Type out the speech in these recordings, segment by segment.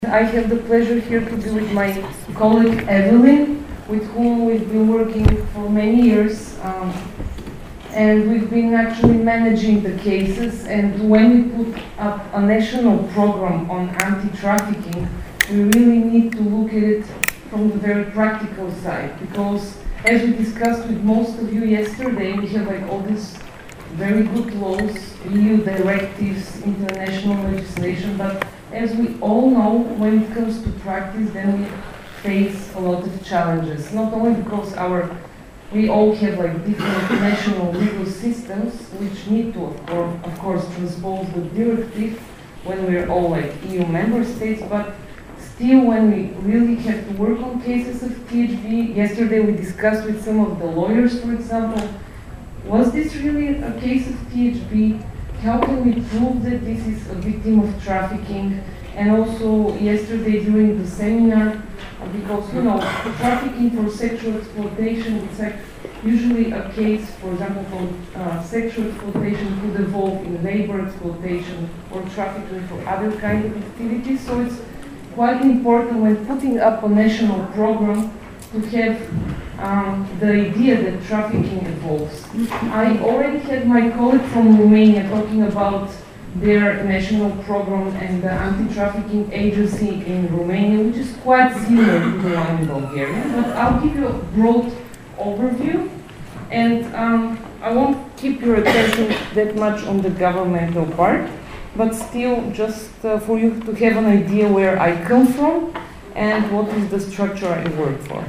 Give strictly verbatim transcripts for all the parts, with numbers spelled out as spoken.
I have the pleasure here to be with my colleague Evelyn, with whom we've been working for many years, um, and we've been actually managing the cases. And when we put up a national program on anti-trafficking, we really need to look at it from the very practical side, because as we discussed with most of you yesterday, we have like all these very good laws, E U directives, international legislation, but as we all know, when it comes to practice, then we face a lot of challenges. Not only because our we all have like different national legal systems, which need to, of course, of course, transpose the directive when we're all like E U member states, but still, when we really have to work on cases of T H B, yesterday we discussed with some of the lawyers, for example, was this really a case of T H B? How can we prove that this is a victim of trafficking? And also yesterday during the seminar, uh, because you know, trafficking for sexual exploitation, it's like usually a case, for example, for uh, sexual exploitation could evolve in labor exploitation or trafficking for other kind of activities. So it's quite important when putting up a national program to have um, the idea that trafficking evolves. I already had my colleague from Romania talking about their national program and the anti-trafficking agency in Romania, which is quite similar to the one in Bulgaria. But I'll give you a broad overview, and um, I won't keep your attention that much on the governmental part, but still just uh, for you to have an idea where I come from and what is the structure I work for.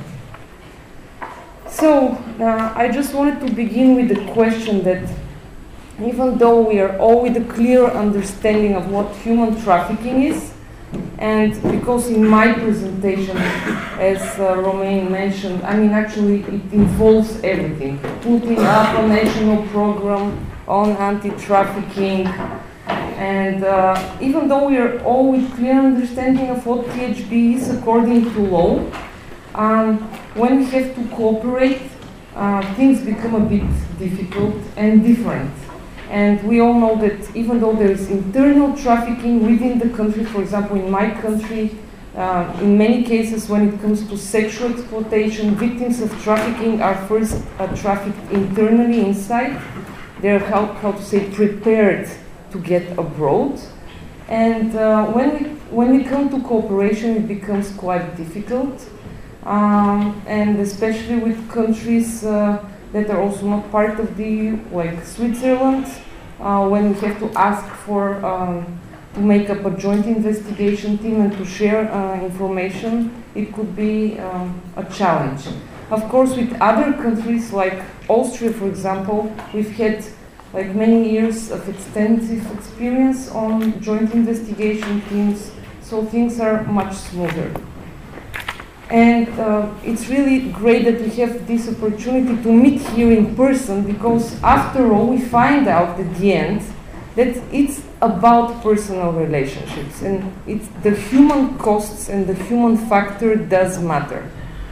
So, uh, I just wanted to begin with the question that even though we are all with a clear understanding of what human trafficking is, and because in my presentation, as uh, Romain mentioned, I mean actually it involves everything. Putting up a national program on anti-trafficking, and uh, even though we are all with clear understanding of what T H B is according to law, Um, when we have to cooperate, uh, things become a bit difficult and different. And we all know that even though there is internal trafficking within the country, for example, in my country, uh, in many cases when it comes to sexual exploitation, victims of trafficking are first uh, trafficked internally inside. They're, how, how to say, prepared to get abroad. And uh, when, we, when we come to cooperation, it becomes quite difficult. Um, and especially with countries uh, that are also not part of the E U, like Switzerland, uh, when we have to ask for um, to make up a joint investigation team and to share uh, information, it could be um, a challenge. Of course, with other countries like Austria, for example, we've had like many years of extensive experience on joint investigation teams, so things are much smoother. And uh, it's really great that we have this opportunity to meet here in person, because after all we find out at the end that it's about personal relationships, and it's the human costs and the human factor does matter.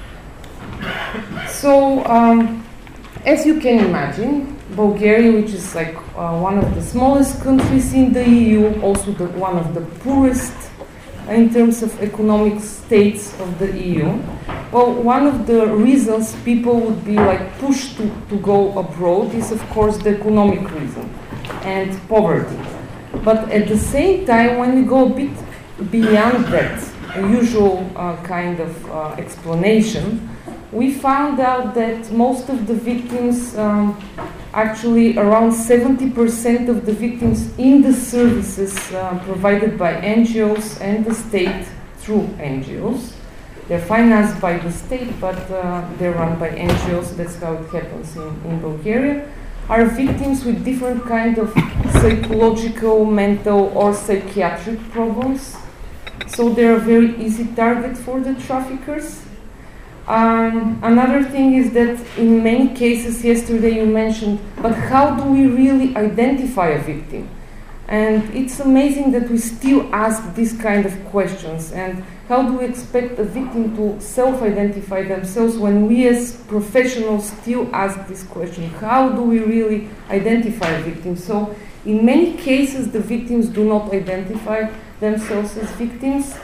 So um, as you can imagine, Bulgaria, which is like uh, one of the smallest countries in the E U, also the, one of the poorest in terms of economic states of the E U. Well, one of the reasons people would be like pushed to, to go abroad is of course the economic reason and poverty. But at the same time, when we go a bit beyond that usual uh, kind of uh, explanation, we found out that most of the victims, um, actually around seventy percent of the victims in the services uh, provided by N G Os and the state through N G Os. They're financed by the state, but uh, they're run by N G Os, that's how it happens in, in Bulgaria, are victims with different kind of psychological, mental or psychiatric problems. So they're a very easy target for the traffickers. Um, another thing is that in many cases, yesterday you mentioned, but how do we really identify a victim? And it's amazing that we still ask these kind of questions. And how do we expect a victim to self-identify themselves when we as professionals still ask this question? How do we really identify a victim? So in many cases, the victims do not identify themselves as victims.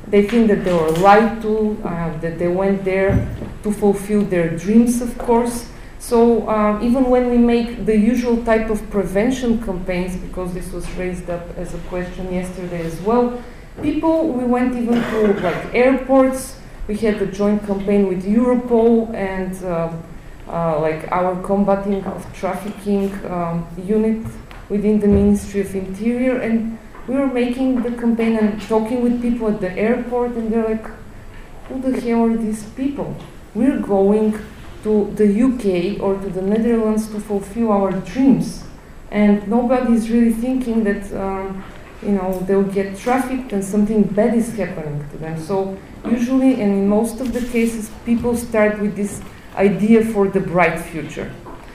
They think that they were lied to, uh, that they went there to fulfill their dreams, of course. So uh, even when we make the usual type of prevention campaigns, because this was raised up as a question yesterday as well, people, we went even to like airports. We had a joint campaign with Europol and uh, uh, like our combating of trafficking um, unit within the Ministry of Interior, and we were making the campaign and talking with people at the airport, and they're like, who the hell are these people? We're going to the U K or to the Netherlands to fulfill our dreams. And nobody's really thinking that um, you know, they'll get trafficked and something bad is happening to them. So usually, and in most of the cases, people start with this idea for the bright future.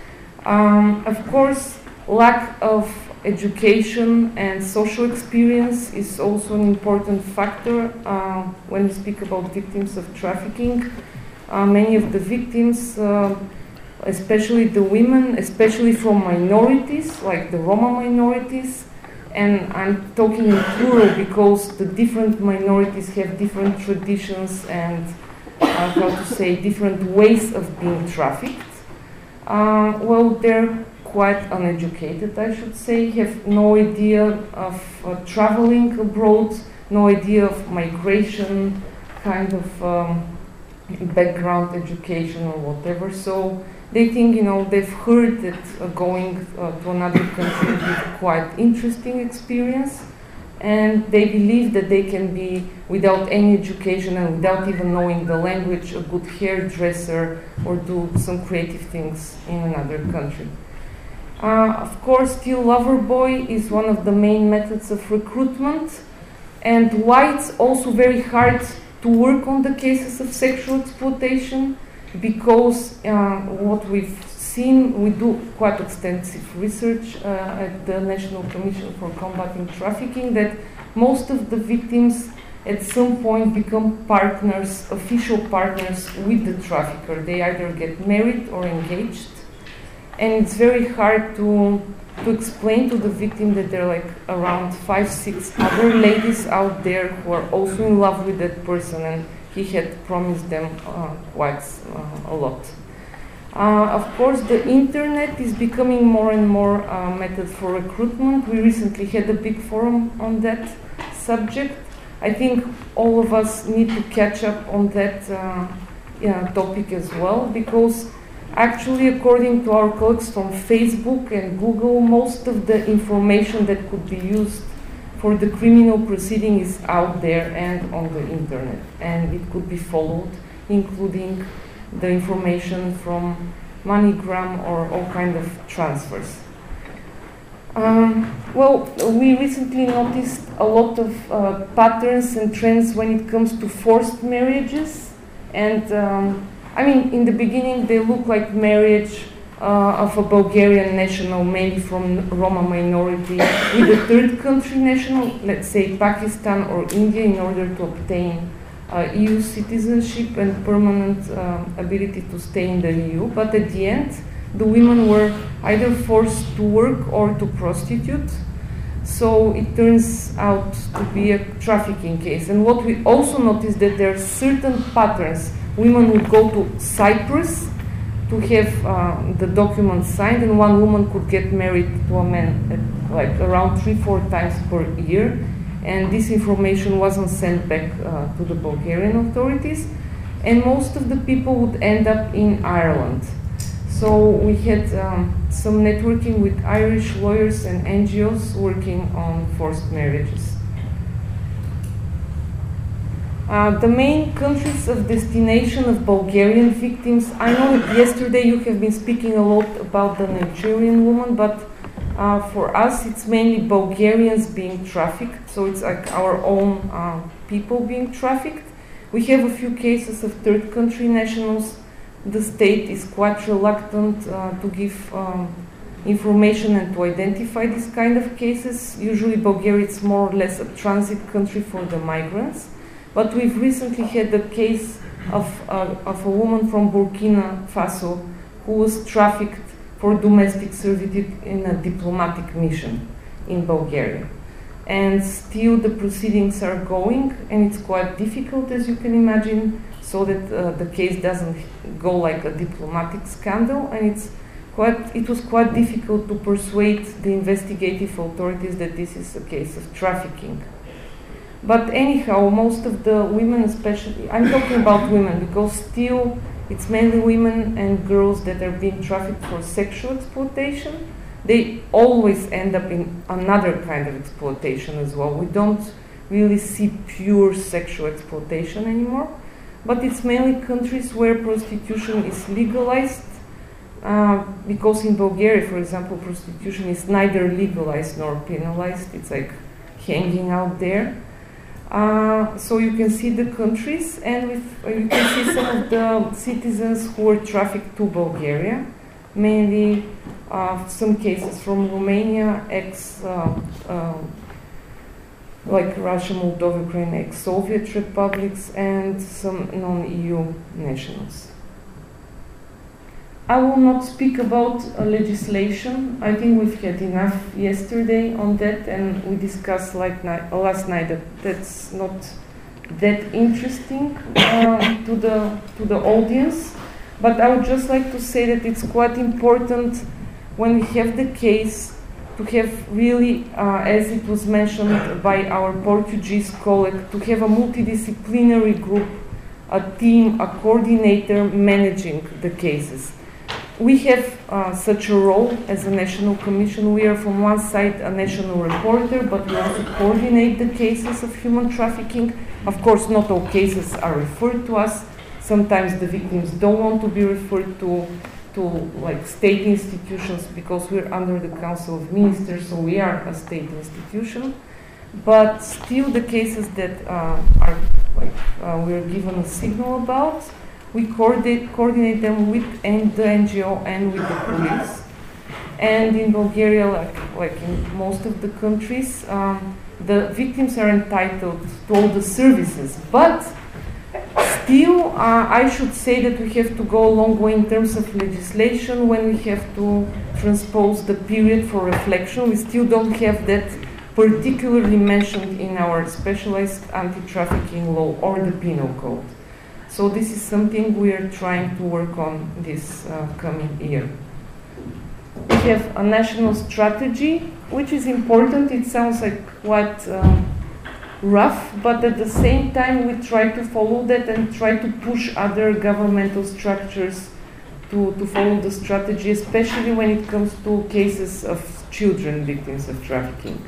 Um, of course, lack of education and social experience is also an important factor uh, when we speak about victims of trafficking. Uh, many of the victims, uh, especially the women, especially from minorities, like the Roma minorities, and I'm talking in plural because the different minorities have different traditions and, uh, how to say, different ways of being trafficked. Uh, well, they're quite uneducated, I should say, have no idea of uh, traveling abroad, no idea of migration, kind of um, background education or whatever. So they think, you know, they've heard that uh, going uh, to another country is quite interesting experience, and they believe that they can be, without any education and without even knowing the language, a good hairdresser or do some creative things in another country. Uh, of course, still Loverboy is one of the main methods of recruitment, and why it's also very hard to work on the cases of sexual exploitation, because uh, what we've seen, we do quite extensive research uh, at the National Commission for Combating Trafficking, that most of the victims at some point become partners, official partners with the trafficker. They either get married or engaged. And it's very hard to, to explain to the victim that there are like around five, six other ladies out there who are also in love with that person, and he had promised them uh, quite uh, a lot. Uh, of course, the internet is becoming more and more a uh, method for recruitment. We recently had a big forum on that subject. I think all of us need to catch up on that uh, yeah, topic as well, because actually, according to our colleagues from Facebook and Google, most of the information that could be used for the criminal proceeding is out there and on the internet, and it could be followed, including the information from MoneyGram or all kind of transfers. Um, well, we recently noticed a lot of uh, patterns and trends when it comes to forced marriages, and um, I mean, in the beginning, they look like marriage uh, of a Bulgarian national, mainly from Roma minority, with a third country national, let's say Pakistan or India, in order to obtain uh, E U citizenship and permanent uh, ability to stay in the E U. But at the end, the women were either forced to work or to prostitute. So it turns out to be a trafficking case. And what we also noticed that there are certain patterns. Women would go to Cyprus to have uh, the documents signed, and one woman could get married to a man at, like around three, four times per year, and this information wasn't sent back uh, to the Bulgarian authorities, and most of the people would end up in Ireland. So we had um, some networking with Irish lawyers and N G Os working on forced marriages. Uh, the main countries of destination of Bulgarian victims, I know that yesterday you have been speaking a lot about the Nigerian woman, but uh, for us it's mainly Bulgarians being trafficked, so it's like our own uh, people being trafficked. We have a few cases of third country nationals. The state is quite reluctant uh, to give um, information and to identify these kind of cases. Usually Bulgaria is more or less a transit country for the migrants. But we've recently had a case of, uh, of a woman from Burkina Faso who was trafficked for domestic servitude in a diplomatic mission in Bulgaria. and still the proceedings are going, and it's quite difficult, as you can imagine, so that uh, the case doesn't go like a diplomatic scandal, and it's quite, it was quite difficult to persuade the investigative authorities that this is a case of trafficking. But anyhow, most of the women, especially, I'm talking about women because still it's mainly women and girls that are being trafficked for sexual exploitation. They always end up in another kind of exploitation as well. We don't really see pure sexual exploitation anymore, but it's mainly countries where prostitution is legalized, uh, because in Bulgaria, for example, prostitution is neither legalized nor penalized. It's like hanging out there. Uh, so you can see the countries, and with, uh, you can see some of the citizens who were trafficked to Bulgaria, mainly uh, some cases from Romania, ex, uh, uh, like Russia, Moldova, Ukraine, ex-Soviet republics, and some non-E U nationals. I will not speak about uh, legislation. I think we've had enough yesterday on that, and we discussed like night, uh, last night that that's not that interesting uh, to the to the audience. But I would just like to say that it's quite important when we have the case to have really, uh, as it was mentioned by our Portuguese colleague, to have a multidisciplinary group, a team, a coordinator managing the cases. We have uh, such a role as a national commission. We are from one side a national reporter, but we also coordinate the cases of human trafficking. Of course, not all cases are referred to us. Sometimes the victims don't want to be referred to, to like state institutions because we're under the Council of Ministers, so we are a state institution. But still the cases that uh, are like uh, we're given a signal about, we coordinate, coordinate them with and the N G O and with the police. And in Bulgaria, like, like in most of the countries, um, the victims are entitled to all the services. But still, uh, I should say that we have to go a long way in terms of legislation when we have to transpose the period for reflection. We still don't have that particularly mentioned in our specialized anti-trafficking law or the penal code. So this is something we are trying to work on this uh, coming year. We have a national strategy, which is important. It sounds like quite uh, rough, but at the same time we try to follow that and try to push other governmental structures to, to follow the strategy, especially when it comes to cases of children victims of trafficking.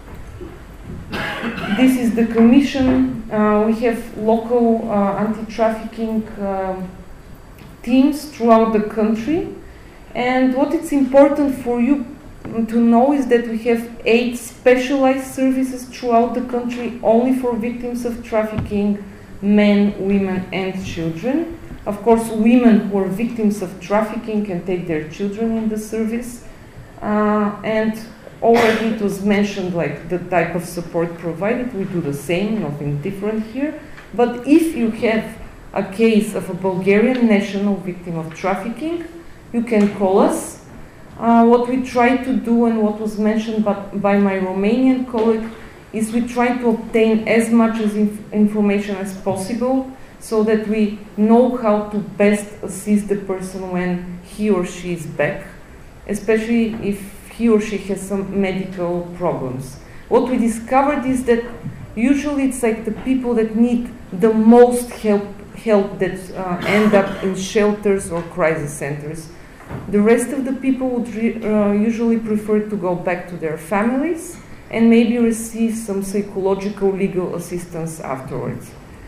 This is the commission. Uh, we have local uh, anti-trafficking uh, teams throughout the country. And what is important for you to know is that we have eight specialized services throughout the country only for victims of trafficking, men, women, and children. Of course, women who are victims of trafficking can take their children in the service. Uh, and already it was mentioned like the type of support provided. We do the same, nothing different here. But if you have a case of a Bulgarian national victim of trafficking, you can call us. Uh, what we try to do and what was mentioned by, by my Romanian colleague is we try to obtain as much as inf information as possible so that we know how to best assist the person when he or she is back, especially if he or she has some medical problems. What we discovered is that usually it's like the people that need the most help, help that uh, end up in shelters or crisis centers. The rest of the people would re uh, usually prefer to go back to their families and maybe receive some psychological legal assistance afterwards.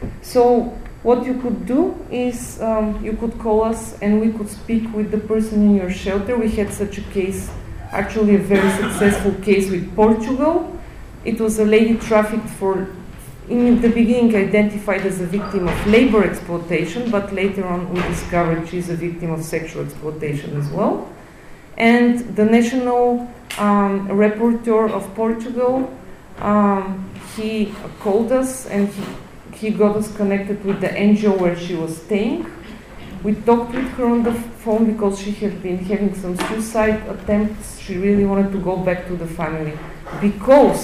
So what you could do is um, you could call us and we could speak with the person in your shelter. We had such a case, actually a very successful case with Portugal. It was a lady trafficked for, in the beginning identified as a victim of labor exploitation, but later on we discovered she's a victim of sexual exploitation as well. And the national um, rapporteur of Portugal, um, he called us and he, he got us connected with the N G O where she was staying. We talked with her on the phone because she had been having some suicide attempts. She really wanted to go back to the family because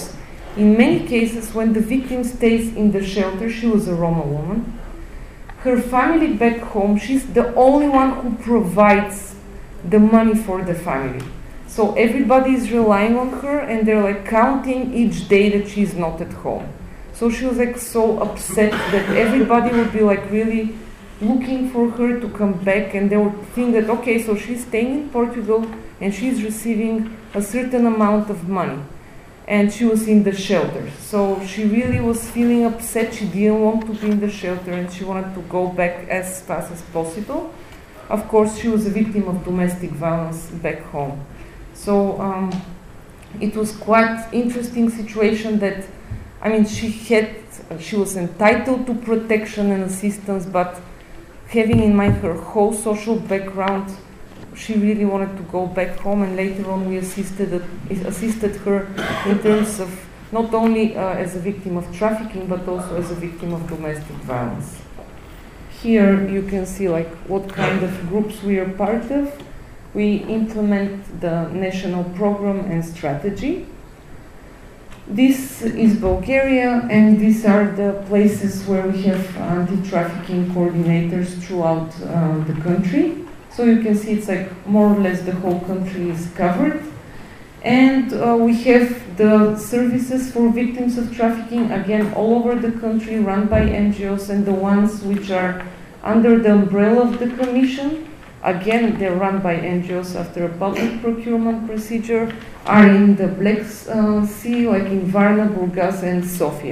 In many cases, when the victim stays in the shelter, she was a Roma woman, her family back home, she's the only one who provides the money for the family. So everybody is relying on her, and they're like counting each day that she's not at home. So she was like so upset that everybody would be like really looking for her to come back, and they would think that, okay, so she's staying in Portugal and she's receiving a certain amount of money, and she was in the shelter. So she really was feeling upset. She didn't want to be in the shelter, and she wanted to go back as fast as possible. Of course, she was a victim of domestic violence back home. So um, it was quite interesting situation that, I mean, she had, she was entitled to protection and assistance, but having in mind her whole social background, she really wanted to go back home, and later on we assisted, assisted her in terms of not only uh, as a victim of trafficking, but also as a victim of domestic violence. Here you can see like what kind of groups we are part of. We implement the national program and strategy. This is Bulgaria, and these are the places where we have anti-trafficking coordinators throughout uh, the country. So you can see it's like more or less the whole country is covered. And uh, we have the services for victims of trafficking, again, all over the country, run by N G Os, and the ones which are under the umbrella of the Commission, again, they're run by N G Os after a public procurement procedure, are in the Black uh, Sea, like in Varna, Burgas, and Sofia.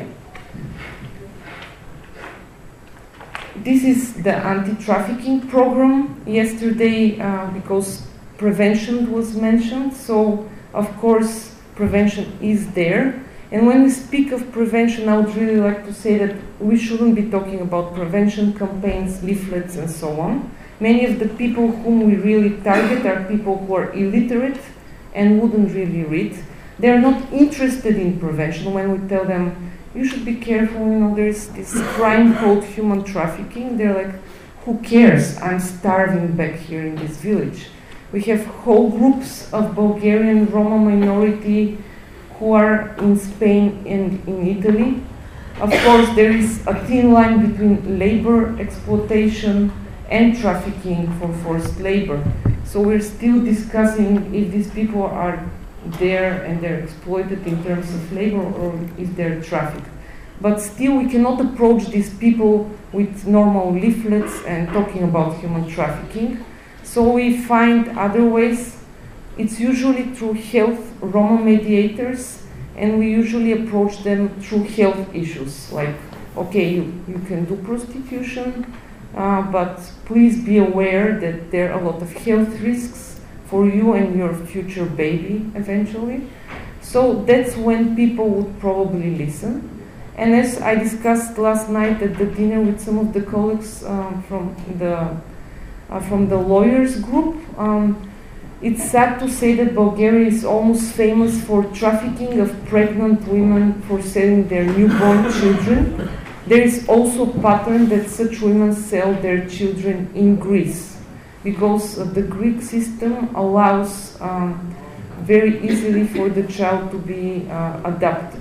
This is the anti-trafficking program. Yesterday, uh, because prevention was mentioned, so of course prevention is there. And when we speak of prevention, I would really like to say that we shouldn't be talking about prevention campaigns, leaflets, and so on. Many of the people whom we really target are people who are illiterate and wouldn't really read. They're not interested in prevention. When we tell them, you should be careful, you know, there's this crime called human trafficking, they're like, who cares? I'm starving back here in this village. We have whole groups of Bulgarian Roma minority who are in Spain and in Italy. Of course, there is a thin line between labor exploitation and trafficking for forced labor. So we're still discussing if these people are there and they're exploited in terms of labor, or if they're trafficked. But still, we cannot approach these people with normal leaflets and talking about human trafficking. So we find other ways. It's usually through health Roma mediators, and we usually approach them through health issues, like, okay, you, you can do prostitution, uh, but please be aware that there are a lot of health risks for you and your future baby eventually. So that's when people would probably listen. And as I discussed last night at the dinner with some of the colleagues um, from the uh, from the lawyers group, um, it's sad to say that Bulgaria is almost famous for trafficking of pregnant women for selling their newborn children. There is also a pattern that such women sell their children in Greece, because uh, the Greek system allows um, very easily for the child to be uh, adopted.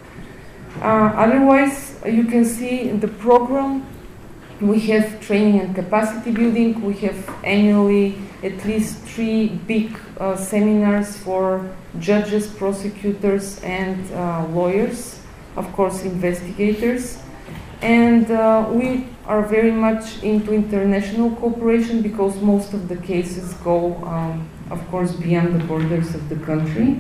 Uh, otherwise, uh, you can see in the program, we have training and capacity building. We have annually at least three big uh, seminars for judges, prosecutors, and uh, lawyers, of course, investigators. And uh, we are very much into international cooperation, because most of the cases go, um, of course, beyond the borders of the country.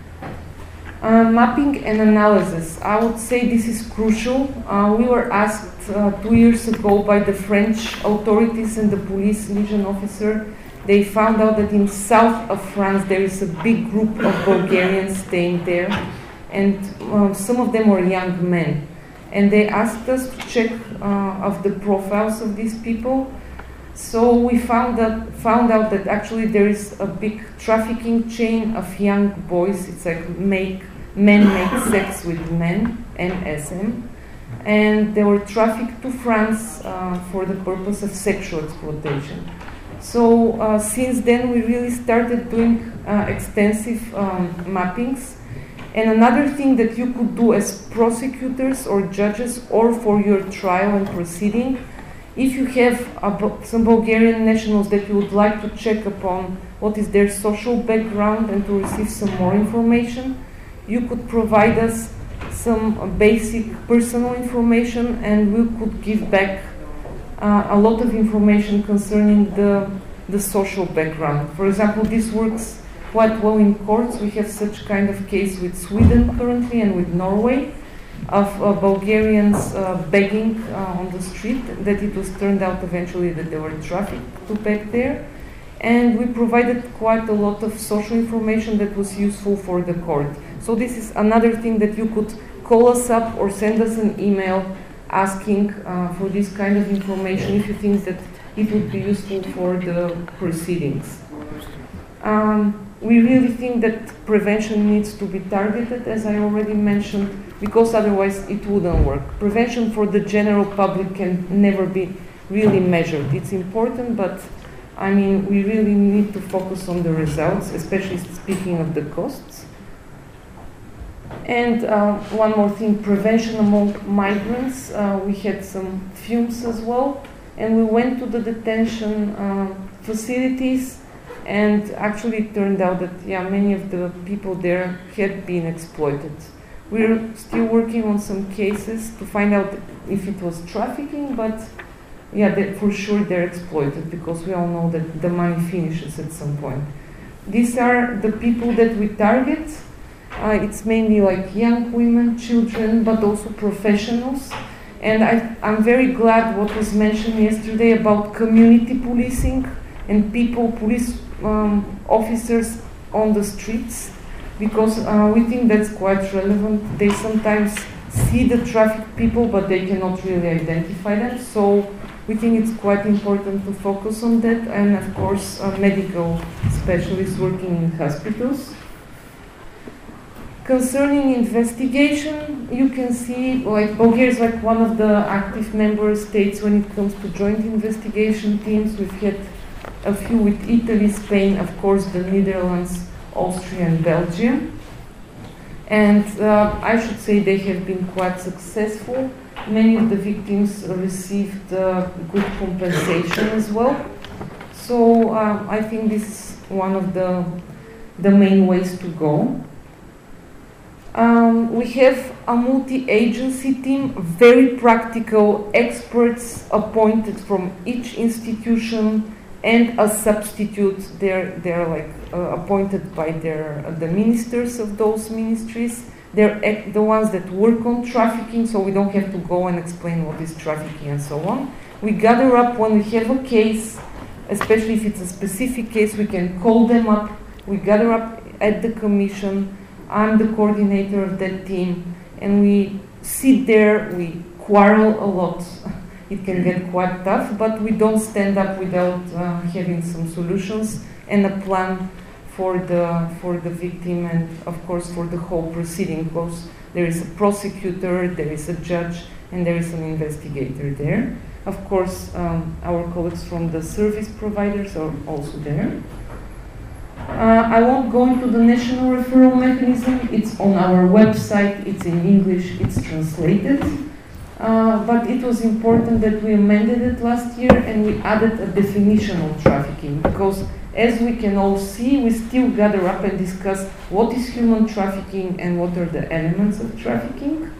Uh, mapping and analysis. I would say this is crucial. Uh, we were asked uh, two years ago by the French authorities and the police legion officer. They found out that in south of France there is a big group of Bulgarians staying there, and uh, some of them were young men. And they asked us to check uh, of the profiles of these people. So we found that found out that actually there is a big trafficking chain of young boys. It's like make men make sex with men, N S M, and they were trafficked to France uh, for the purpose of sexual exploitation. So uh, since then we really started doing uh, extensive um, mappings, And another thing that you could do as prosecutors or judges or for your trial and proceeding, if you have a, some Bulgarian nationals that you would like to check upon what is their social background and to receive some more information, you could provide us some uh, basic personal information, and we could give back uh, a lot of information concerning the, the social background. For example, this works quite well in courts. We have such kind of case with Sweden currently and with Norway of uh, Bulgarians uh, begging uh, on the street, that it was turned out eventually that they were trafficked to beg there. And we provided quite a lot of social information that was useful for the court. So this is another thing that you could call us up or send us an email asking uh, for this kind of information if you think that it would be useful for the proceedings. Um, we really think that prevention needs to be targeted, as I already mentioned, because otherwise it wouldn't work. Prevention for the general public can never be really measured. It's important, but I mean, we really need to focus on the results, especially speaking of the costs. And uh, one more thing, prevention among migrants. Uh, we had some fumes as well, and we went to the detention uh, facilities, and actually it turned out that, yeah, many of the people there had been exploited. We're still working on some cases to find out if it was trafficking, but yeah, they, for sure they're exploited, because we all know that the money finishes at some point. These are the people that we target. Uh, it's mainly like young women, children, but also professionals. And I, I'm very glad what was mentioned yesterday about community policing and people, police um, officers on the streets, because uh, we think that's quite relevant. They sometimes see the trafficked people, but they cannot really identify them. So we think it's quite important to focus on that, and of course uh, medical specialists working in hospitals. Concerning investigation, you can see like Bulgaria is like one of the active member states when it comes to joint investigation teams. We've had a few with Italy, Spain, of course the Netherlands, Austria and Belgium. And uh, I should say they have been quite successful. Many of the victims received uh, good compensation as well. So uh, I think this is one of the, the main ways to go. Um, we have a multi-agency team, very practical experts appointed from each institution, and a substitute. They're, they're like uh, appointed by their, uh, the ministers of those ministries. They're the ones that work on trafficking, so we don't have to go and explain what is trafficking and so on. We gather up when we have a case, especially if it's a specific case, we can call them up. We gather up at the commission. I'm the coordinator of that team, and we sit there, we quarrel a lot. It can get quite tough, but we don't stand up without uh, having some solutions and a plan for the for the victim, and of course for the whole proceeding, because there is a prosecutor, there is a judge, and there is an investigator there. Of course, um, our colleagues from the service providers are also there. Uh, I won't go into the national referral mechanism. It's on our website, it's in English, it's translated. Uh, but it was important that we amended it last year and we added a definition of trafficking, because as we can all see, we still gather up and discuss what is human trafficking and what are the elements of trafficking.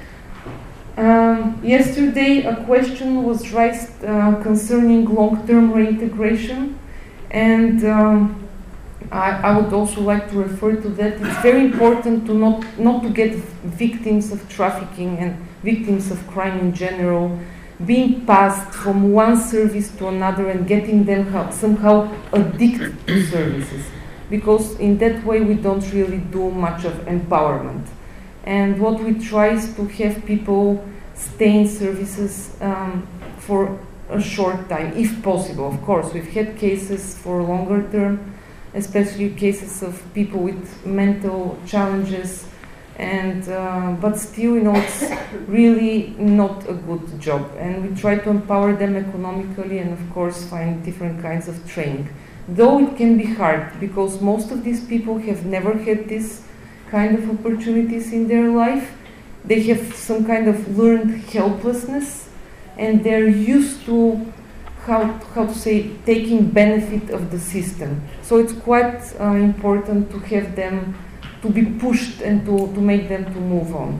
Um, yesterday, a question was raised uh, concerning long-term reintegration, and um, I, I would also like to refer to that. It's very important to not, not to get victims of trafficking and victims of crime in general being passed from one service to another and getting them how, somehow addicted to services, because in that way we don't really do much of empowerment. And what we try is to have people stay in services um, for a short time, if possible. Of course, we've had cases for longer term, especially cases of people with mental challenges, and uh, but still, you know, it's really not a good job. And we try to empower them economically, and of course find different kinds of training. Though it can be hard, because most of these people have never had this kind of opportunities in their life. They have some kind of learned helplessness, and they're used to how, how to say, taking benefit of the system. So it's quite uh, important to have them, to be pushed and to, to make them to move on.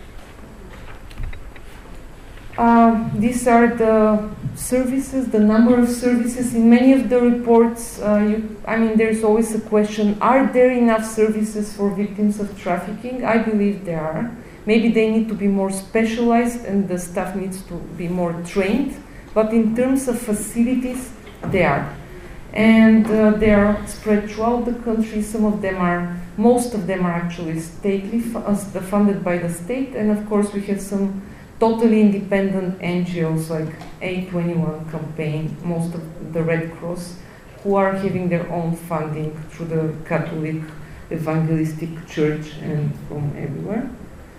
Uh, these are the services, the number of services. In many of the reports, uh, you, I mean, there's always a question, are there enough services for victims of trafficking? I believe there are. Maybe they need to be more specialized and the staff needs to be more trained, but in terms of facilities, they are. And uh, they are spread throughout the country. Some of them are, most of them are actually stately, fu funded by the state, and of course we have some totally independent N G Os like A twenty-one campaign, most of the Red Cross, who are having their own funding through the Catholic Evangelistic Church and from everywhere.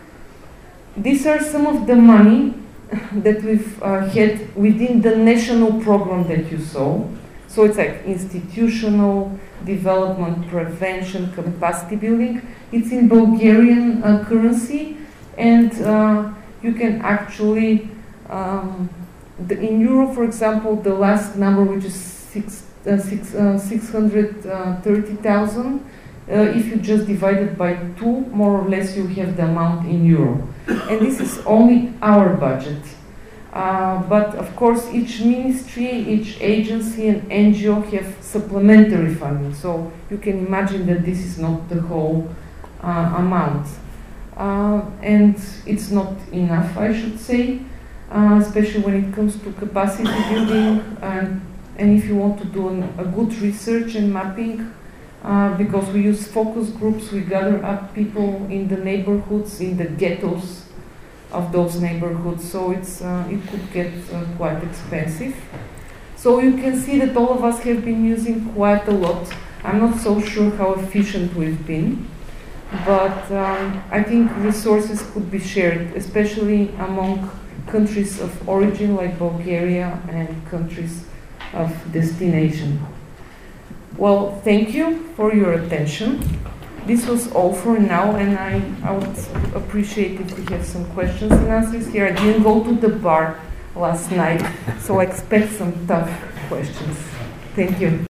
These are some of the money that we've uh, had within the national program that you saw. So it's like institutional development, prevention, capacity building. It's in Bulgarian uh, currency, and uh, you can actually, um, the, in euro, for example, the last number, which is six, uh, six, uh, six hundred thirty thousand, uh, if you just divide it by two, more or less you have the amount in euro. And this is only our budget. Uh, but of course, each ministry, each agency and N G O have supplementary funding. So you can imagine that this is not the whole uh, amount. Uh, and it's not enough, I should say, uh, especially when it comes to capacity building, and, and if you want to do an, a good research and mapping, uh, because we use focus groups, we gather up people in the neighborhoods, in the ghettos of those neighborhoods, so it's, uh, it could get uh, quite expensive. So you can see that all of us have been using quite a lot. I'm not so sure how efficient we've been, but um, I think resources could be shared, especially among countries of origin like Bulgaria and countries of destination. Well, thank you for your attention. This was all for now, and I, I would appreciate if we have some questions and answers here. I didn't go to the bar last night, so I expect some tough questions. Thank you.